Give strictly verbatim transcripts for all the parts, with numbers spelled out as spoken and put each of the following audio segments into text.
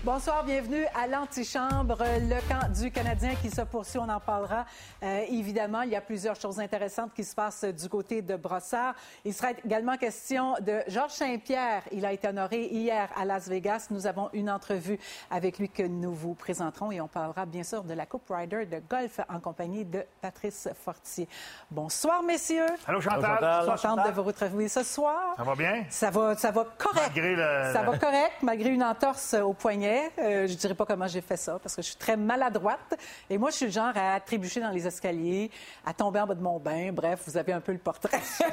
Bonsoir, bienvenue à l'Antichambre. Le camp du Canadien qui se poursuit, on en parlera. Euh, évidemment, il y a plusieurs choses intéressantes qui se passent du côté de Brossard. Il sera également question de Georges Saint-Pierre. Il a été honoré hier à Las Vegas. Nous avons une entrevue avec lui que nous vous présenterons et on parlera bien sûr de la Coupe Ryder de golf en compagnie de Patrice Fortier. Bonsoir, messieurs. Allô, Chantal. Allô, Chantal. Contente de vous retrouver ce soir. Ça va bien? Ça va, ça va correct. Malgré le... Ça va correct, malgré une entorse au poignet. Euh, je ne dirais pas comment j'ai fait ça, parce que je suis très maladroite. Et moi, je suis le genre à trébucher dans les escaliers, à tomber en bas de mon bain. Bref, vous avez un peu le portrait. Il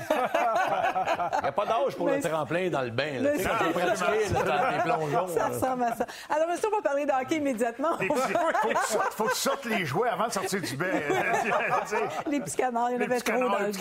n'y a pas d'âge pour mais... le tremplin dans le bain. Là. Tu sais, quand tu pratiqué, dans les plongeons. Ça ressemble à ça. Alors, monsieur, on va parler de hockey immédiatement. Il faut que tu sortes les jouets avant de sortir du bain. Les petits canards, il y en avait trop dans le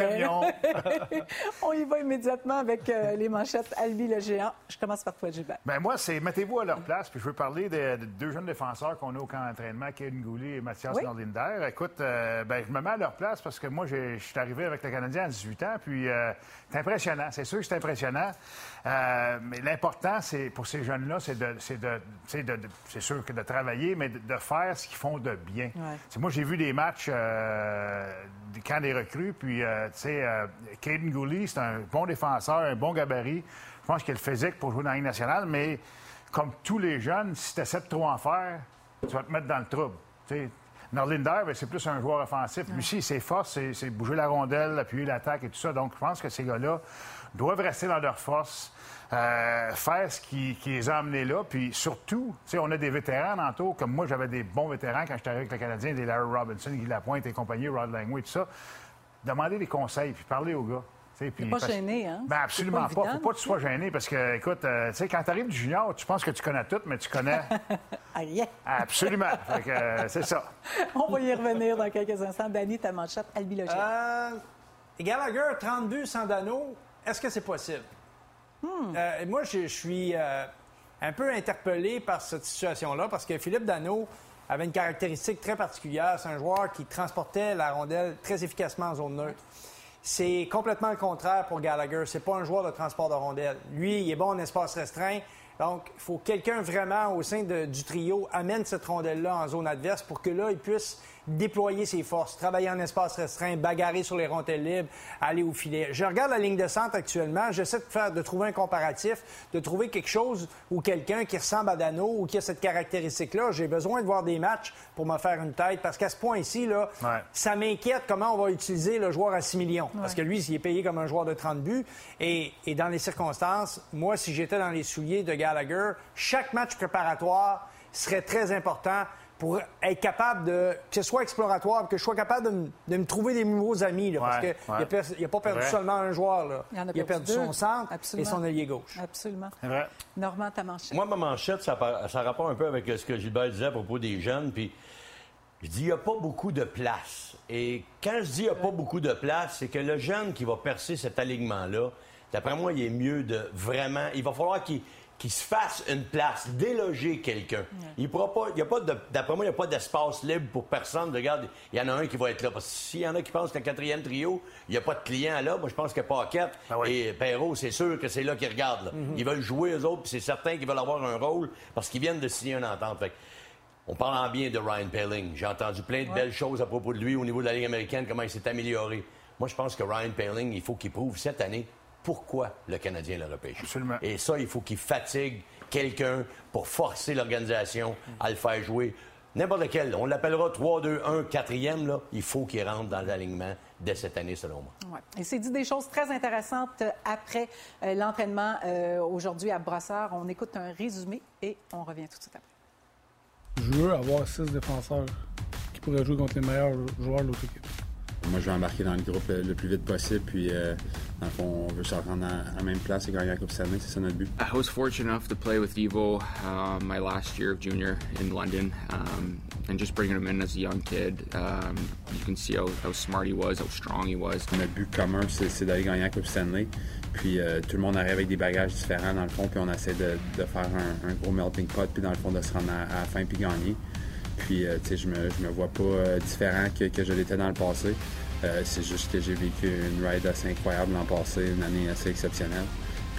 bain. On y va immédiatement avec euh, les manchettes Albi le géant. Je commence par toi, Gilbert. Ben moi, c'est mettez-vous à leur place, puis je veux parler de, de deux jeunes défenseurs qu'on a au camp d'entraînement, Caden Goulet et Mathias oui? Norlinder. Écoute, euh, ben, je me mets à leur place parce que moi, je suis arrivé avec le Canadien à dix-huit ans, puis euh, c'est impressionnant. C'est sûr que c'est impressionnant. Euh, mais l'important, c'est pour ces jeunes-là, c'est de, c'est de, c'est de, de, c'est sûr que de travailler, mais de, de faire ce qu'ils font de bien. Ouais. Moi, j'ai vu des matchs euh, du camp des recrues, puis euh, tu sais, euh, Caden Goulet, c'est un bon défenseur, un bon gabarit. Je pense qu'il a le physique pour jouer dans la Ligue nationale, mais comme tous les jeunes, si tu essaies de trop en faire, tu vas te mettre dans le trouble. T'sais, Norlinder, bien, c'est plus un joueur offensif. Lui aussi, ses forces, c'est, c'est bouger la rondelle, appuyer l'attaque et tout ça. Donc, je pense que ces gars-là doivent rester dans leur force, euh, faire ce qui, qui les a amenés là. Puis surtout, on a des vétérans tantôt, comme moi, j'avais des bons vétérans quand j'étais avec le Canadien, des Larry Robinson, Guy Lapointe et compagnie, Rod Langway et tout ça. Demandez des conseils, puis parlez aux gars. Tu n'es pas parce... gêné, hein? Ben absolument pas. Il ne faut pas que tu sois gêné parce que, écoute, euh, tu sais, quand tu arrives du junior, tu penses que tu connais tout, mais tu connais. Rien. Absolument. Fait que, euh, c'est ça. On va y revenir dans quelques instants. Danny, ta manchette, Albi le géant. Euh, Gallagher, trente buts sans Dano, est-ce que c'est possible? Hmm. Euh, moi, je, je suis euh, un peu interpellé par cette situation-là parce que Philippe Dano avait une caractéristique très particulière. C'est un joueur qui transportait la rondelle très efficacement en zone neutre. C'est complètement le contraire pour Gallagher. C'est pas un joueur de transport de rondelle. Lui, il est bon en espace restreint. Donc, il faut que quelqu'un vraiment au sein de, du trio amène cette rondelle-là en zone adverse pour que là, il puisse déployer ses forces, travailler en espace restreint, bagarrer sur les rondelles libres, aller au filet. Je regarde la ligne de centre actuellement. J'essaie de faire, de trouver un comparatif, de trouver quelque chose ou quelqu'un qui ressemble à Dano ou qui a cette caractéristique-là. J'ai besoin de voir des matchs pour me faire une tête parce qu'à ce point-ci, là, ouais. ça m'inquiète comment on va utiliser le joueur à six millions. Ouais. Parce que lui, il est payé comme un joueur de trente buts. Et, et dans les circonstances, moi, si j'étais dans les souliers de Gallagher, chaque match préparatoire serait très important pour être capable de... que ce soit exploratoire, que je sois capable de, m- de me trouver des nouveaux amis. Là, parce ouais, qu'il ouais. n'a pas perdu seulement un joueur. Là. Il, en a il a perdu deux. son centre Absolument. et son ailier gauche. Absolument. Normand, ta manchette. Moi, ma manchette, ça, ça rapporte un peu avec ce que Gilbert disait à propos des jeunes. Puis je dis, il n'y a pas beaucoup de place. Et quand je dis il n'y a pas beaucoup de place, c'est que le jeune qui va percer cet alignement-là, d'après moi, il est mieux de vraiment... Il va falloir qu'il... qu'il se fasse une place, déloger quelqu'un. Ouais. Il pourra pas, il y a pas de, d'après moi, il n'y a pas d'espace libre pour personne. Regarde, il y en a un qui va être là. Parce que s'il y en a qui pensent que le quatrième trio, il n'y a pas de client là, moi je pense que Paquette ah oui. et Perrault, c'est sûr que c'est là qu'ils regardent. Là. Mm-hmm. Ils veulent jouer eux autres, puis c'est certain qu'ils veulent avoir un rôle parce qu'ils viennent de signer une entente. Fait, on parle en bien de Ryan Poehling. J'ai entendu plein de ouais. belles choses à propos de lui au niveau de la Ligue américaine, comment il s'est amélioré. Moi, je pense que Ryan Poehling, il faut qu'il prouve cette année pourquoi le Canadien l'a repêché. Absolument. Et ça, il faut qu'il fatigue quelqu'un pour forcer l'organisation à le faire jouer. N'importe lequel. On l'appellera trois deux un, quatrième. Là, il faut qu'il rentre dans l'alignement dès cette année, selon moi. Ouais. Il s'est dit des choses très intéressantes après euh, l'entraînement euh, aujourd'hui à Brossard. On écoute un résumé et on revient tout de suite après. Je veux avoir six défenseurs qui pourraient jouer contre les meilleurs joueurs de l'autre équipe. Moi, je vais embarquer dans le groupe le, le plus vite possible, puis euh, dans le fond, on veut se rendre à la même place et gagner la Coupe Stanley, c'est ça notre but. I was fortunate enough to play with Evo uh, my last year of junior in London, um, and just bringing him in as a young kid, um, you can see how, how smart he was, how strong he was. Notre but commun, c'est, c'est d'aller gagner la Coupe Stanley, puis euh, tout le monde arrive avec des bagages différents dans le fond, puis on essaie de, de faire un, un gros melting pot, puis dans le fond, de se rendre à, à la fin puis gagner. Puis, euh, tu sais, je me, je me vois pas euh, différent que, que je l'étais dans le passé. Euh, c'est juste que j'ai vécu une ride assez incroyable l'an passé, une année assez exceptionnelle.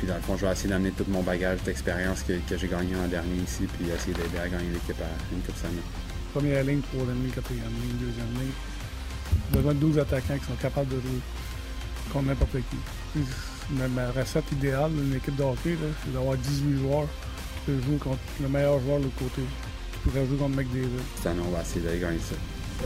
Puis dans le fond, je vais essayer d'amener tout mon bagage d'expérience que, que j'ai gagné en dernier ici, puis essayer d'aider à gagner l'équipe à une Coupe Stanley. Première ligne, troisième ligne, quatrième ligne, deuxième ligne. Besoin de douze attaquants qui sont capables de jouer contre n'importe qui. Ma, ma recette idéale d'une équipe de hockey, là, c'est d'avoir dix-huit joueurs qui peuvent jouer contre le meilleur joueur de l'autre côté, qui pourrait jouer contre McDavid. Cette année, on va essayer d'aller gagner ça.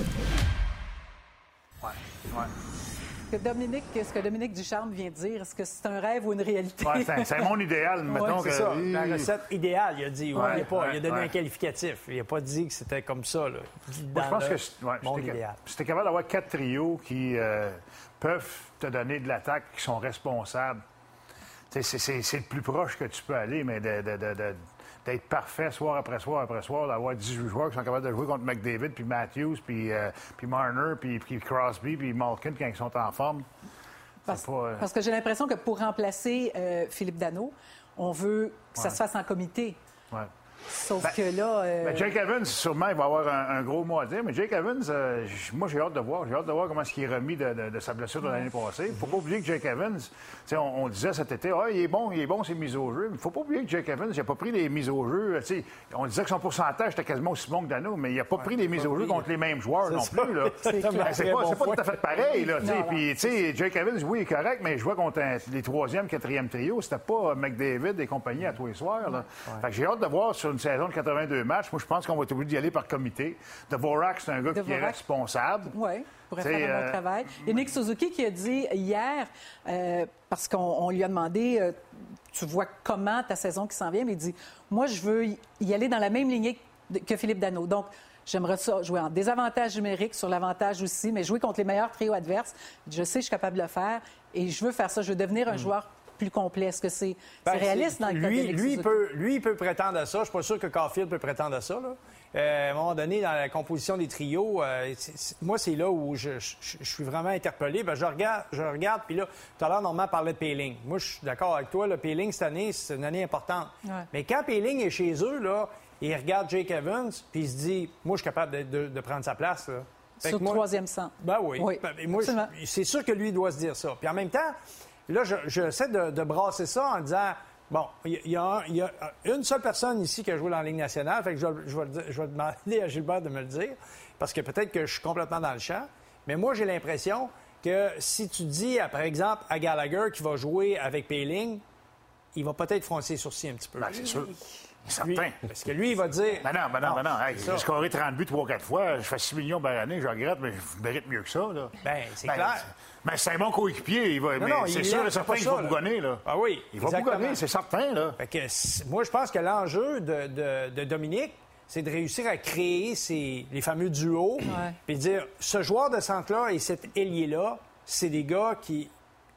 Ouais, ouais. Que Dominique, ce que Dominique Ducharme vient de dire, est-ce que c'est un rêve ou une réalité? Ouais, c'est, c'est mon idéal, mettons C'est que... ça, la recette idéale, il a dit. Ouais, Ouais, il, a pas, ouais, il a donné ouais. un qualificatif. Il n'a pas dit que c'était comme ça. Là. Moi, je pense que je- ouais, mon si t'es ca- idéal. si t'es capable d'avoir quatre trios qui euh, peuvent te donner de l'attaque, qui sont responsables, c'est, c'est, c'est, c'est le plus proche que tu peux aller, mais de, de, de, de, d'être parfait soir après soir après soir, d'avoir dix-huit joueurs qui sont capables de jouer contre McDavid, puis Matthews, puis, euh, puis Marner, puis, puis Crosby, puis Malkin quand ils sont en forme. Parce, C'est pas, euh, parce que j'ai l'impression que pour remplacer euh, Philippe Danault, on veut que ça Ouais. se fasse en comité. ouais. Sauf Ben, que là... euh, Ben, Jake Evans, sûrement, il va avoir un, un gros mot à dire. Mais Jake Evans, euh, j- moi, j'ai hâte de voir. J'ai hâte de voir comment est-ce qu'il est remis de, de- de sa blessure de l'année passée. Il ne faut pas oublier que Jake Evans, tu sais, on, on disait cet été, ah, il est bon, il est bon, ses mises au jeu. Mais il ne faut pas oublier que Jake Evans, il n'a pas pris les mises au jeu. Tu sais, on disait que son pourcentage était quasiment aussi bon que Danault, mais il n'a pas pris les mises au jeu contre les mêmes joueurs non ça. plus. Là. C'est clair. Ben, c'est pas, c'est pas tout à fait pareil. Là, tu sais. Non, non. Puis, tu sais, Jake Evans, oui, il est correct, mais je vois contre un- les troisième, quatrième trio, c'était pas euh, McDavid et compagnie à tous les soirs. Là. Fait que j'ai hâte de voir sur une saison de quatre-vingt-deux matchs. Moi, je pense qu'on va être obligé d'y aller par comité. Dvorak, c'est un gars qui est Dvorak. responsable. Oui, pourrait T'sais, faire un bon euh, travail. Et Nick Suzuki qui a dit hier, euh, parce qu'on on lui a demandé, euh, tu vois comment ta saison qui s'en vient, mais il dit, moi, je veux y- y aller dans la même lignée de- que Philippe Danault. Donc, j'aimerais ça jouer en désavantage numérique, sur l'avantage aussi, mais jouer contre les meilleurs trios adverses. Je sais que je suis capable de le faire et je veux faire ça. Je veux devenir un joueur plus complet. Est-ce que c'est c'est Ben, réaliste c'est- dans le cas de lui, Nick lui, il Suzuki? peut, lui, il peut prétendre à ça. Je suis pas sûr que Caulfield peut prétendre à ça. Là. Euh, à un moment donné, dans la composition des trios, euh, c'est- c'est- moi, c'est là où je, je- je suis vraiment interpellé. Ben, je regarde, je regarde, puis là, tout à l'heure, Normand parlait de Péling. Moi, je suis d'accord avec toi. Le Péling, cette année, c'est une année importante. Ouais. Mais quand Péling est chez eux, là, il regarde Jake Evans, puis il se dit, moi, je suis capable de, de- de prendre sa place. Là. Fait Sur que le moi- troisième centre. Ben oui. Oui, Ben, moi, je- absolument. c'est sûr que lui doit se dire ça. Puis en même temps, là, je- j'essaie de, de brasser ça en disant, bon, il y, a un- il y a une seule personne ici qui a joué dans la Ligue nationale, fait que je, vais- je vais, le dire- je vais demander à Gilbert de me le dire, parce que peut-être que je suis complètement dans le champ, mais moi, j'ai l'impression que si tu dis, par exemple, à Gallagher qui va jouer avec Péling, il va peut-être froncer les sourcils un petit peu. Ben, c'est sûr. Lui- Certain. parce que lui, il va dire... Ben non, ben non, ben non. Hey, c'est ça. j'ai scoré trente buts trois quatre fois. Je fais six millions par année. Je regrette, mais je mérite mieux que ça. Là. Ben, c'est clair. Ben, c'est un bon coéquipier. Il va, Non, mais non, c'est il sûr l'aime, et c'est certain pas qu'il ça, va là. bougonner. Là. Ah oui, Il va exactement. bougonner, c'est certain. Là. Fait que c- moi, je pense que l'enjeu de, de- de Dominique, c'est de réussir à créer ces, les fameux duos, Ouais. puis dire, ce joueur de centre-là et cet ailier-là, c'est des gars qui,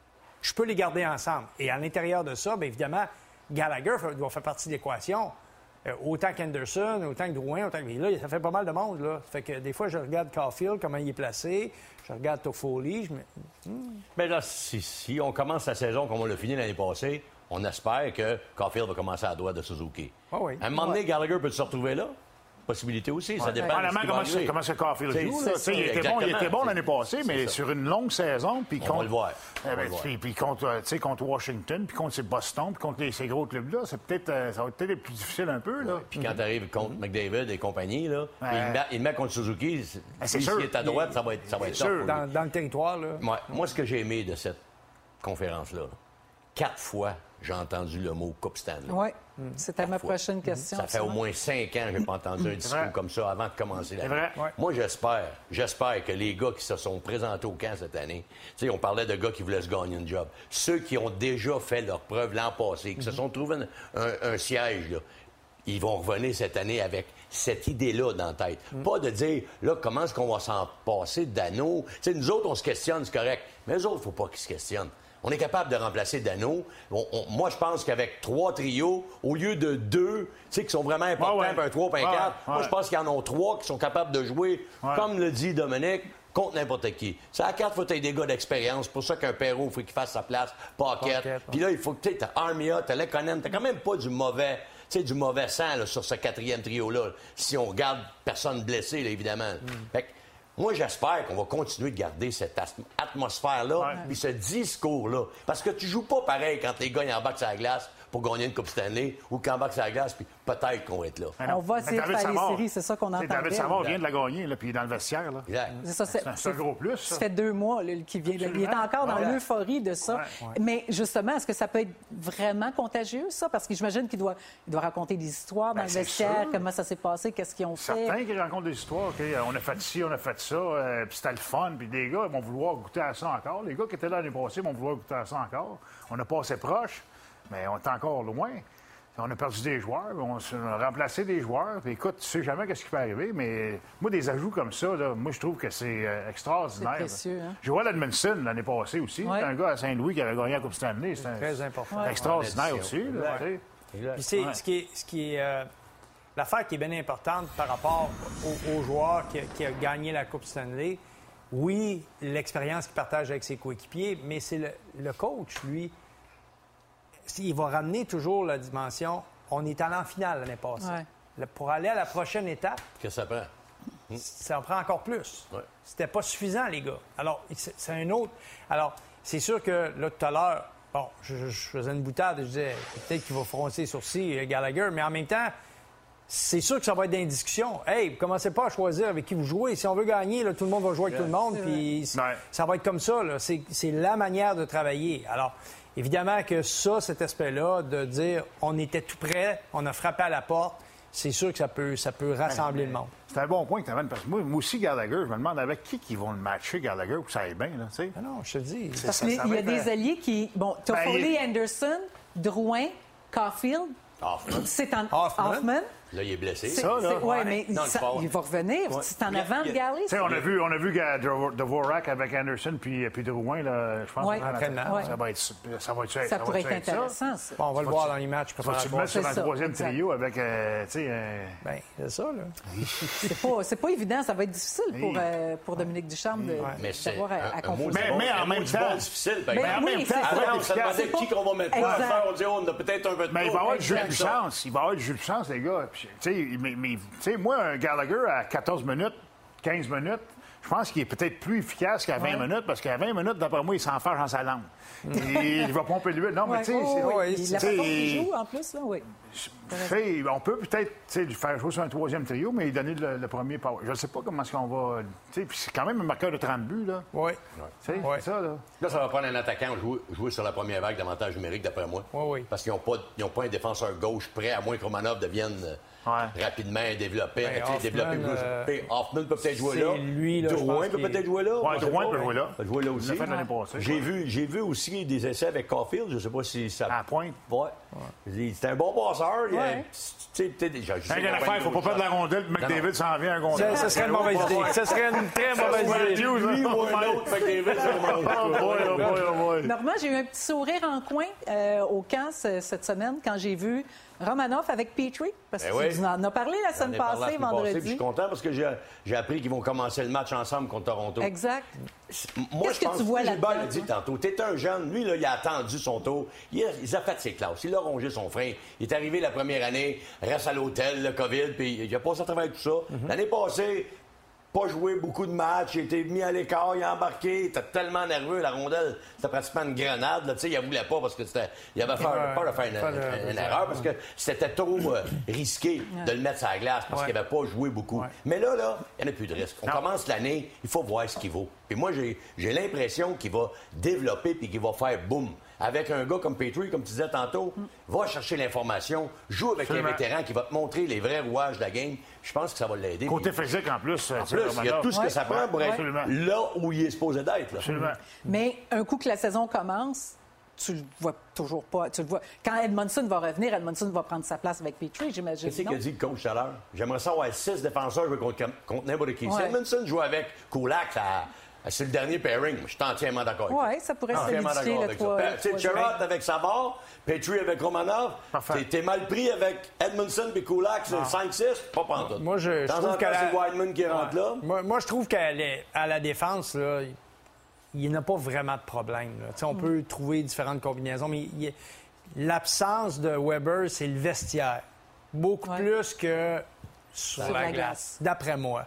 je peux les garder ensemble. Et à l'intérieur de ça, bien évidemment, Gallagher fait- doit faire partie de l'équation. Euh, autant qu'Anderson, autant que Drouin, autant que... Mais là, ça fait pas mal de monde, là. Fait que des fois, je regarde Caulfield, comment il est placé, je regarde Toffoli, je me... Mais là, si, si on commence la saison comme on l'a fini l'année passée, on espère que Caulfield va commencer à droite de Suzuki. Ah oui. À un moment donné, Gallagher peut se retrouver là. Possibilité aussi, ça dépend de ce Dépendamment qui va comment, arriver. comment ce Caulfield C'est- joue. c'est là. Tu sais, ça, il, était bon, il exactement. était bon l'année C'est- passée, mais ça. sur une longue saison. Puis On contre, va le voir. Eh On va ben, le voir. puis, puis contre, euh, tu sais, contre Washington, puis contre ces Boston, puis contre les- ces gros clubs-là, c'est peut-être, euh, ça va peut-être être plus difficile un peu. Là. Puis quand tu arrives contre McDavid et compagnie, là, Ouais. il, met, il met contre Suzuki. c'est- Ah, c'est lui, sûr. S'il est à droite, ça va être, ça va être C'est tough sûr. pour lui. Dans, dans le territoire, là. Moi, moi, ce que j'ai aimé de cette conférence-là, là, quatre fois, j'ai entendu le mot Coupe Stanley. Oui, c'était ma fois. prochaine question. Ça fait au ça. moins cinq ans que je n'ai pas entendu un discours vrai. comme ça avant de commencer l'année. vrai. Ouais. Moi, j'espère, j'espère que les gars qui se sont présentés au camp cette année, tu sais, on parlait de gars qui voulaient se gagner une job. Ceux qui ont déjà fait leur preuve l'an passé, qui se sont trouvés un, un- un siège, là, ils vont revenir cette année avec cette idée-là dans la tête. Pas de dire, là, comment est-ce qu'on va s'en passer de Danault? Tu sais, nous autres, on se questionne, c'est correct. Mais eux autres, il ne faut pas qu'ils se questionnent. On est capable de remplacer Danault. On- on- moi, je pense qu'avec trois trios, au lieu de deux, tu sais, qui sont vraiment importants, Ouais, ouais. puis un trois, puis un Ouais, quatre, ouais. moi, je pense qu'il y en a trois qui sont capables de jouer, Ouais. comme le dit Dominique, contre n'importe qui. C'est à quatre, il faut que tu aies des gars d'expérience. C'est pour ça qu'un Perrault, il faut qu'il fasse sa place, Paquette. Paquette, Puis là, il faut que tu as Armia, tu as Lekonen, tu quand même pas du mauvais, tu sais, du mauvais sang là, sur ce quatrième trio-là. Si on regarde personne blessé, là, évidemment. Mm. Fait que Moi, j'espère qu'on va continuer de garder cette atmosphère-là puis ce discours-là. Parce que tu joues pas pareil quand les gars ils embarquent sur la glace pour gagner une Coupe Stanley ou qu'ils embarquent sur la glace puis peut-être qu'on va être là. On va essayer de faire les séries, c'est ça qu'on entend. David Savard vient de la gagner, là, puis il est dans le vestiaire. Là. Exact. C'est, ça, c'est, c'est, un, c'est un gros plus. Ça, ça fait deux mois qu'il vient. Il est encore dans ouais. l'euphorie de ça. Ouais. Ouais. Mais justement, est-ce que ça peut être vraiment contagieux, ça? Parce que j'imagine qu'il doit, il doit raconter des histoires dans ben, le vestiaire, sûr. Comment ça s'est passé, qu'est-ce qu'ils ont fait. Certains qui racontent des histoires. Okay, on a fait ci, on a fait ça, euh, puis c'était le fun. Puis des gars ils vont vouloir goûter à ça encore. Les gars qui étaient là l'année passée vont vouloir goûter à ça encore. On a passé proche, mais on est encore loin. On a perdu des joueurs, on a remplacé des joueurs. Puis écoute, tu sais jamais ce qui peut arriver, mais moi, des ajouts comme ça, là, moi, je trouve que c'est euh, extraordinaire. C'est précieux, hein? J'ai joué à Edmondson l'année passée aussi. Ouais. Un gars à Saint-Louis qui avait gagné la Coupe Stanley. C'est très important. C'est extraordinaire ouais. aussi. Là, puis c'est ouais. ce qui est, ce qui est euh, l'affaire qui est bien importante par rapport aux, aux joueurs qui, qui a gagné la Coupe Stanley. Oui, l'expérience qu'il partage avec ses coéquipiers, mais c'est le, le coach, lui. Il va ramener toujours la dimension. On est allé en finale l'année passée. Ouais. Le, pour aller à la prochaine étape, qu'est-ce que ça prend? Hum. Ça en prend encore plus. Ouais. C'était pas suffisant, les gars. Alors, c'est, c'est un autre. Alors, c'est sûr que là, tout à l'heure, bon, je, je faisais une boutade, je disais peut-être qu'il va froncer les sourcils, Gallagher, mais en même temps, c'est sûr que ça va être dans une discussion. Hey, commencez pas à choisir avec qui vous jouez. Si on veut gagner, là, tout le monde va jouer avec yeah. tout le monde, puis ouais. ça va être comme ça. Là. C'est, c'est la manière de travailler. Alors, évidemment que ça, cet aspect-là, de dire on était tout près, on a frappé à la porte, c'est sûr que ça peut, ça peut rassembler ben, le monde. C'est un bon point que tu amènes, parce que moi, moi aussi, Gallagher, je me demande avec qui ils vont le matcher, Gallagher, pour que ça aille bien, là, tu sais. Ah non, je te dis. Parce qu'il y a des alliés qui... Bon, Toffoli, ben, Anderson, Drouin, Caulfield... Hoffman. C'est en... Hoffman. Hoffman. Là, il est blessé. C'est, ça, là. Oui, ouais, mais non, ça, il va revenir. Ouais. C'est en avant de Galley. On a vu, on a vu Dvorak avec Anderson puis, puis Drouin, là, je pense. Ouais. Ouais. Ça va être ça. Va être, ça, ça pourrait être intéressant, ça. Bon, on va le voir dans les matchs. Tu le mettre sur un troisième trio avec, euh, tu sais... Euh... Bien, c'est ça, là. c'est, pas, c'est pas évident. Ça va être difficile pour, euh, pour Dominique Ducharme de, ouais. d'avoir à, à composer. Mais, mais en même temps... difficile. Mais en même temps... Avant, ça demandait qui qu'on va mettre là. On dit, on a peut-être un peu de... Mais il va avoir du jeu de puissance. Il va avoir du jeu de puissance, les gars. Tu sais, mais, tu sais, moi, un Gallagher à quatorze minutes, quinze minutes, je pense qu'il est peut-être plus efficace qu'à vingt ouais. minutes, parce qu'à vingt minutes, d'après moi, il s'enferme dans sa langue. Et il va pomper l'huile. Non, mais tu sais... Oh, oui, c'est... La façon qu'il joue, en plus, là, oui. On peut peut-être lui faire jouer sur un troisième trio, mais lui donner le, le premier power. Je ne sais pas comment est-ce qu'on va... Puis c'est quand même un marqueur de trente buts, là. Oui. Ouais. Ouais. C'est ça, là. Là, ça va prendre un attaquant jouer, jouer sur la première vague d'avantage numérique, d'après moi. Oui, oui. Parce qu'ils n'ont pas, pas un défenseur gauche prêt, à moins que Romanov devienne... Ouais. Rapidement développé. Ben, Hoffman, développer plus. Euh, Hoffman peut peut-être jouer là. Lui, là. Drouin peut peut-être jouer là. Oui, Drouin peut jouer là. Peut jouer là aussi. Fait l'année passée, j'ai, vu, j'ai vu aussi des essais avec Caulfield. Je ne sais pas si ça. À la pointe. Ouais. ouais. C'est un bon passeur. Ouais. Tu sais, peut-être déjà. Il y a l'affaire, il ne faut pas perdre la rondelle. McDavid s'en vient un gondole. Ça serait une mauvaise idée. Ça serait une très mauvaise idée. Lui ou un autre McDavid. Normand, j'ai eu un petit sourire en coin euh, au camp cette semaine quand j'ai vu Romanoff avec Petrie, parce que ben tu oui. en as parlé la semaine passée, la semaine vendredi. Passée, je suis content parce que j'ai, j'ai appris qu'ils vont commencer le match ensemble contre Toronto. Exact. Moi, Qu'est-ce je pense que tu vois là-dedans? Gilbert l'a dit tantôt. T'es un jeune. Lui, là, il a attendu son tour. Il a, il a fait ses classes. Il a rongé son frein. Il est arrivé la première année, reste à l'hôtel, le COVID, puis il a passé à travers tout ça. Mm-hmm. L'année passée, pas joué beaucoup de matchs, il a été mis à l'écart, il a embarqué, il était tellement nerveux, la rondelle, c'était pratiquement une grenade, là, tu sais, il ne voulait pas parce que c'était, il avait peur, ouais, peur de faire une, une, une, une erreur parce que c'était trop euh, risqué de le mettre sur la glace parce ouais. qu'il n'avait pas joué beaucoup. Ouais. Mais là, là, il n'y en a plus de risque. On non. commence l'année, il faut voir ce qu'il vaut. Puis moi, j'ai, j'ai l'impression qu'il va développer puis qu'il va faire boum. Avec un gars comme Petrie, comme tu disais tantôt, mm. va chercher l'information, joue avec Absolument. un vétéran qui va te montrer les vrais rouages de la game. Je pense que ça va l'aider. Côté puis... physique, en plus. En plus, il y a tout ce ouais. que ça prend pour être ouais. là où il est supposé d'être. Là. Absolument. Mais un coup que la saison commence, tu le vois toujours pas. Tu le vois. Quand Edmondson va revenir, Edmondson va prendre sa place avec Petrie, j'imagine. Qu'est-ce qu'il a dit le coach tout à l'heure? J'aimerais ça avoir six défenseurs contre, contre n'importe qui. Ouais. Si Edmondson joue avec Kulak, ça... c'est le dernier pairing. Je suis entièrement d'accord. Oui, ça pourrait se solidifier le trois. Tu sais, Sherrod avec Savard, Petrie avec Romanov. T'es, t'es mal pris avec Edmondson et Kulak, c'est cinq six, pas pantoute. Moi, je, je trouve que c'est Wideman qui rentre ouais. là. Moi, moi, je trouve qu'à la, à la défense, là, il n'y a pas vraiment de problème. Là. On mm. peut trouver différentes combinaisons, mais il, l'absence de Weber, c'est le vestiaire. Beaucoup ouais. plus que sur, sur la, la glace, glace, d'après moi.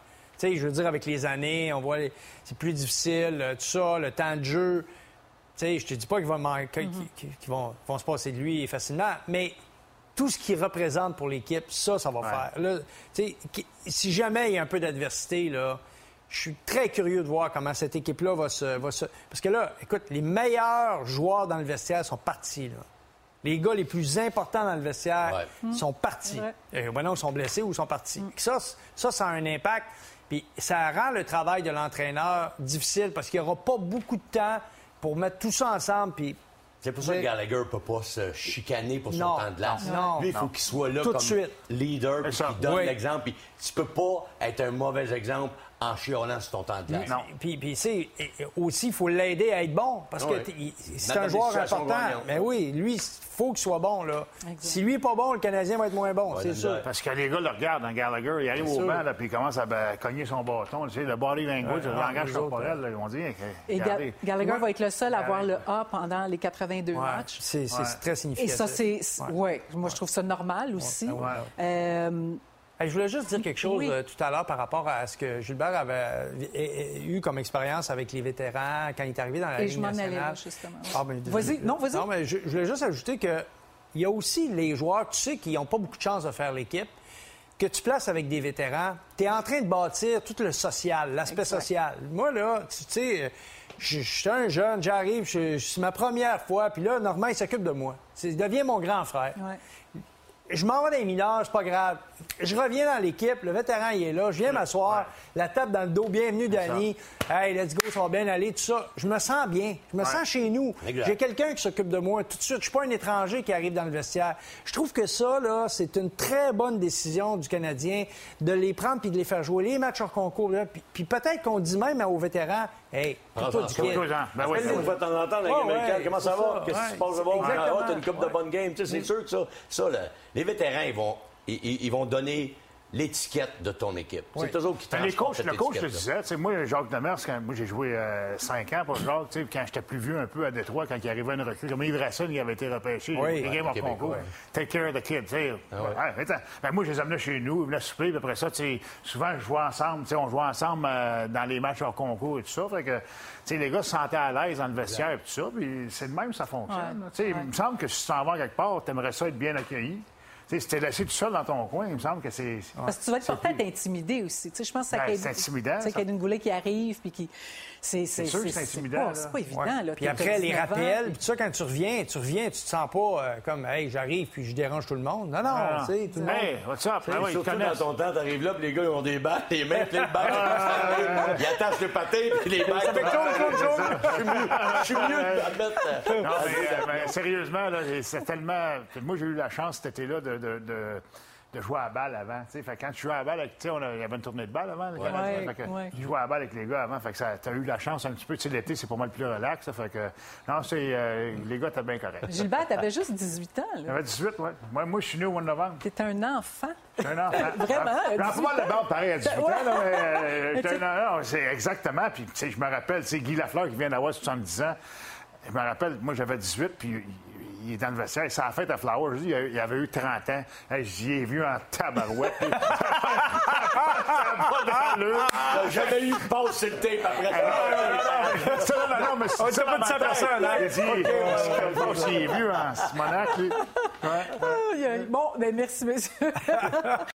sais, je veux dire, avec les années, on voit, les... c'est plus difficile, euh, tout ça, le temps de jeu. Tu sais, je te dis pas qu'ils vont, man... mm-hmm. qu'ils, qu'ils vont... vont se passer de lui facilement, mais tout ce qu'il représente pour l'équipe, ça, ça va ouais. faire. Là, tu sais, si jamais il y a un peu d'adversité, là, je suis très curieux de voir comment cette équipe-là va se, va se... Parce que là, écoute, les meilleurs joueurs dans le vestiaire sont partis, là. Les gars les plus importants dans le vestiaire ouais. sont partis. Ouais. Euh, maintenant, ils sont blessés ou sont partis. Mm. Ça, ça, ça a un impact. Puis ça rend le travail de l'entraîneur difficile parce qu'il n'y aura pas beaucoup de temps pour mettre tout ça ensemble. Puis c'est pour ça que Gallagher ne peut pas se chicaner pour son non, temps de glace. Non, Lui, il faut qu'il soit là tout comme de suite. leader, puis qu'il donne oui. l'exemple. Puis tu peux pas être un mauvais exemple en chialant sur ton temps de glace. Non. Puis, puis c'est aussi, il faut l'aider à être bon, parce que oui. c'est un joueur important. Mais oui, lui, il faut qu'il soit bon, là. Exact. Si lui n'est pas bon, le Canadien va être moins bon, ouais, c'est sûr. Parce que les gars le regardent, hein, Gallagher, il arrive au banc, puis il commence à ben, cogner son bâton. Tu sais, le body language, le langage corporel, ils vont dire. Et Gallagher, Gallagher va être le seul à avoir le A pendant les quatre-vingt-deux ouais. matchs. C'est ouais. très significatif. Et ça, c'est... Oui, ouais. moi, je trouve ça normal aussi. Ouais. Ouais. Euh... Je voulais juste dire quelque chose oui. euh, tout à l'heure par rapport à ce que Gilbert avait euh, eu comme expérience avec les vétérans quand il est arrivé dans la Et Ligue je m'en nationale. allais là, justement. Ah, ben, vas-y, non, vas-y. Non, mais je, je voulais juste ajouter qu'il y a aussi les joueurs, tu sais, qui n'ont pas beaucoup de chance de faire l'équipe, que tu places avec des vétérans. Tu es en train de bâtir tout le social, l'aspect exact. social. Moi, là, tu sais... Je, je suis un jeune, j'arrive, je, je, c'est ma première fois, puis là, Normand, il s'occupe de moi. C'est, il devient mon grand frère. Ouais. Je m'en vais dans les mineurs, c'est pas grave. Je reviens dans l'équipe, le vétéran, il est là, je viens m'asseoir, ouais. la tape dans le dos, bienvenue, Danny. Hey, let's go, ça va bien aller, tout ça. Je me sens bien, je me ouais. sens chez nous. Exact. J'ai quelqu'un qui s'occupe de moi tout de suite. Je suis pas un étranger qui arrive dans le vestiaire. Je trouve que ça, là, c'est une très bonne décision du Canadien de les prendre puis de les faire jouer les matchs hors concours. Là. Puis, puis peut-être qu'on dit même aux vétérans, hey, ah, toi du kid. Ben oui, une fois de temps en temps, dans la game américaine, comment ça va? Qu'est-ce qui se passe là-bas? Ah, t'as une coupe de bonne game. C'est mm. sûr que ça, ça là, les vétérans, ils vont, ils, ils vont donner l'étiquette de ton équipe. Oui. C'est toujours qui les coachs, le coach le disait. Moi, Jacques Demers, quand moi j'ai joué euh, cinq ans pour Jacques, quand j'étais plus vieux un peu à Détroit, quand il arrivait une recrue, comme Yves Rasson, il avait été repêché, oui. les games en concours. Ouais. Take care of the kid. Ah, ouais. Ouais, ben, moi, je les amenais chez nous, ils venaient souper, puis après ça, souvent, je jouais ensemble, on jouait ensemble euh, dans les matchs hors concours et tout ça. Fait que, les gars se sentaient à l'aise dans le vestiaire et tout ça, puis c'est de même que ça fonctionne. Ouais. Ouais. Il me semble que si tu t'en vas quelque part, tu aimerais ça être bien accueilli. T'sais, si t'es laissé tout seul dans ton coin, il me semble que c'est... Parce que tu vas être porté à t'intimider aussi. T'sais, je pense que ben, c'est intimidant. C'est qu'il y a une Goulet qui arrive puis qui... C'est, c'est sûr que c'est intimidant. C'est pas, c'est pas évident. Ouais. Là, puis après, les rappels, puis tout ça, quand tu reviens, tu reviens, tu te sens pas euh, comme, hey, j'arrive puis je dérange tout le monde. Non, non, ah, tu sais, tout le monde. Hey, what's up? Ah, ouais, surtout dans ton temps, t'arrives là, puis les gars, ils ont des battes, les mains, puis les battes. Ils attachent le pâté, puis les battes. Ça fait clou, clou, clou. Je suis mieux de mettre. Non, mais sérieusement, là, c'est tellement. Moi, j'ai eu la chance cet été-là de. de jouer à la balle avant. Fait, quand tu jouais à la balle, il y avait une tournée de balle avant. Le ouais, fait que, ouais. Tu jouais à la balle avec les gars avant. Fait que tu as eu la chance un petit peu. L'été, c'est pas mal plus relax. Fait que, non, c'est, euh, les gars, t'es bien correct. Gilbert, t'avais juste dix-huit ans. Là. J'avais dix-huit, oui. Moi, moi je suis né au mois de novembre. T'es un enfant. T'es un enfant. Vraiment. J'en fais mal de barbe pareil à dix-huit ans. Là, mais, euh, mais un... non, c'est exactement. Puis, je me rappelle, c'est Guy Lafleur qui vient d'avoir soixante-dix ans. Je me rappelle, moi, j'avais dix-huit, puis il est dans le vestiaire. Ça a fait à Flowers. Il avait eu trente ans. Hey, j'y ai vu en tabarouette. Ça n'a pas d'allure. J'ai jamais eu de pause sur le tape après ça. Ça, non, non, mais c'est ça. pas de sa personne, hein? J'ai vu en Simonac, lui. Bon, bien, merci, monsieur.